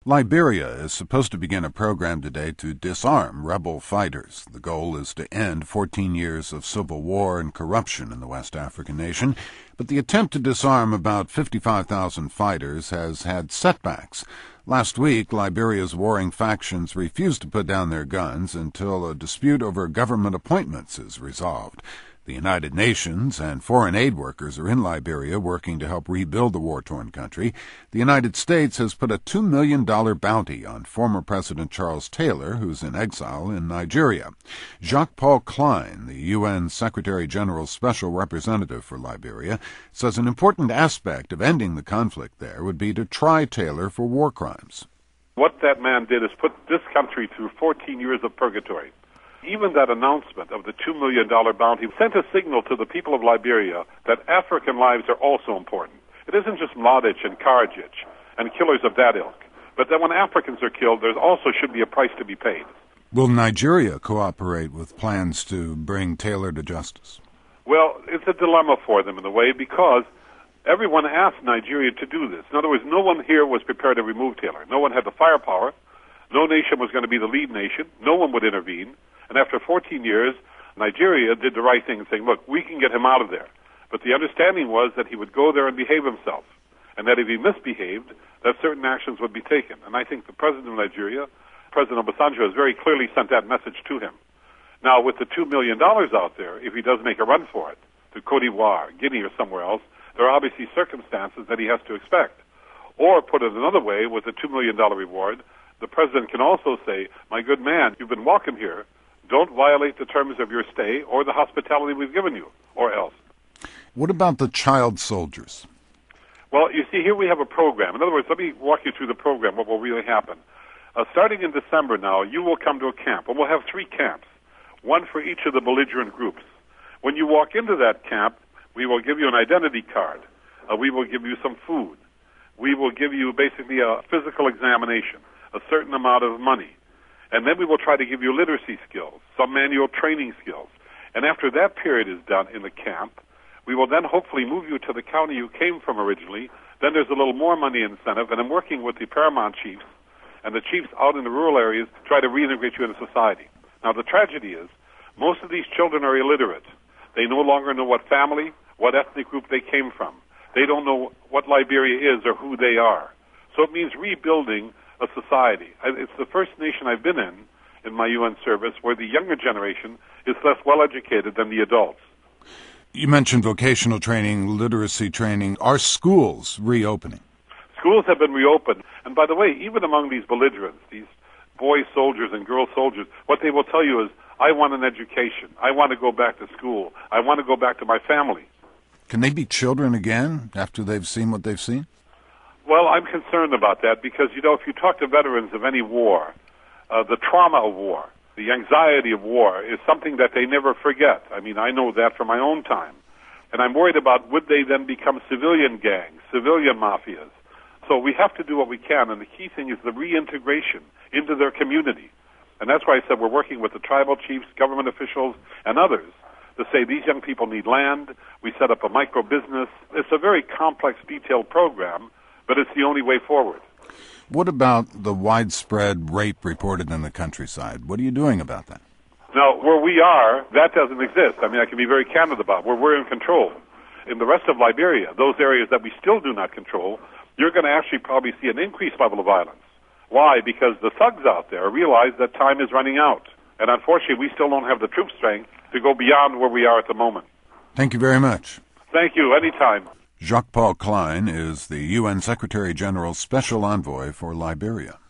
Liberia is supposed to begin a program today to disarm rebel fighters. The goal is to end 14 years of civil war and corruption in the West African nation, but the attempt to disarm about 55,000 fighters has had setbacks. Last week, Liberia's warring factions refused to put down their guns until a dispute over government appointments is resolved. The United Nations and foreign aid workers are in Liberia working to help rebuild the war-torn country. The United States has put a $2 million bounty on former President Charles Taylor, who's in exile in Nigeria. Jacques-Paul Klein, the UN Secretary-General's special representative for Liberia, says an important aspect of ending the conflict there would be to try Taylor for war crimes. What that man did is put this country through 14 years of purgatory. Even that announcement of the $2 million bounty sent a signal to the people of Liberia that African lives are also important. It isn't just Mladic and Karadzic and killers of that ilk, but that when Africans are killed, there also should be a price to be paid. Will Nigeria cooperate with plans to bring Taylor to justice? Well, it's a dilemma for them in a way because everyone asked Nigeria to do this. In other words, no one here was prepared to remove Taylor. No one had the firepower. No nation was going to be the lead nation. No one would intervene. And after 14 years, Nigeria did the right thing, saying, look, we can get him out of there. But the understanding was that he would go there and behave himself, and that if he misbehaved, that certain actions would be taken. And I think the president of Nigeria, President Obasanjo, has very clearly sent that message to him. Now, with the $2 million out there, if he does make a run for it, to Cote d'Ivoire, Guinea, or somewhere else, there are obviously circumstances that he has to expect. Or, put it another way, with the $2 million reward, the president can also say, my good man, you've been welcome here. Don't violate the terms of your stay or the hospitality we've given you, or else. What about the child soldiers? Well, you see, here we have a program. In other words, let me walk you through the program, what will really happen. Starting in December now, you will come to a camp, and we'll have 3 camps, one for each of the belligerent groups. When you walk into that camp, we will give you an identity card. We will give you some food. We will give you basically a physical examination, a certain amount of money. And then we will try to give you literacy skills, some manual training skills. And after that period is done in the camp, we will then hopefully move you to the county you came from originally. Then there's a little more money incentive, and I'm working with the paramount chiefs and the chiefs out in the rural areas to try to reintegrate you into society. Now, the tragedy is most of these children are illiterate. They no longer know what family, what ethnic group they came from. They don't know what Liberia is or who they are. So it means rebuilding a society. It's the first nation I've been in my UN service, where the younger generation is less well-educated than the adults. You mentioned vocational training, literacy training. Are schools reopening? Schools have been reopened. And by the way, even among these belligerents, these boy soldiers and girl soldiers, what they will tell you is, I want an education. I want to go back to school. I want to go back to my family. Can they be children again after they've seen what they've seen? Well, I'm concerned about that because, you know, if you talk to veterans of any war, the trauma of war, the anxiety of war is something that they never forget. I mean, I know that from my own time. And I'm worried about would they then become civilian gangs, civilian mafias. So we have to do what we can, and the key thing is the reintegration into their community. And that's why I said we're working with the tribal chiefs, government officials, and others to say these young people need land. We set up a micro business. It's a very complex, detailed program, but it's the only way forward. What about the widespread rape reported in the countryside? What are you doing about that? Now, where we are, that doesn't exist. I mean, I can be very candid about where we're in control. In the rest of Liberia, those areas that we still do not control, you're going to actually probably see an increased level of violence. Why? Because the thugs out there realize that time is running out. And unfortunately, we still don't have the troop strength to go beyond where we are at the moment. Thank you very much. Thank you. Anytime. Jacques-Paul Klein is the UN Secretary-General's Special Envoy for Liberia.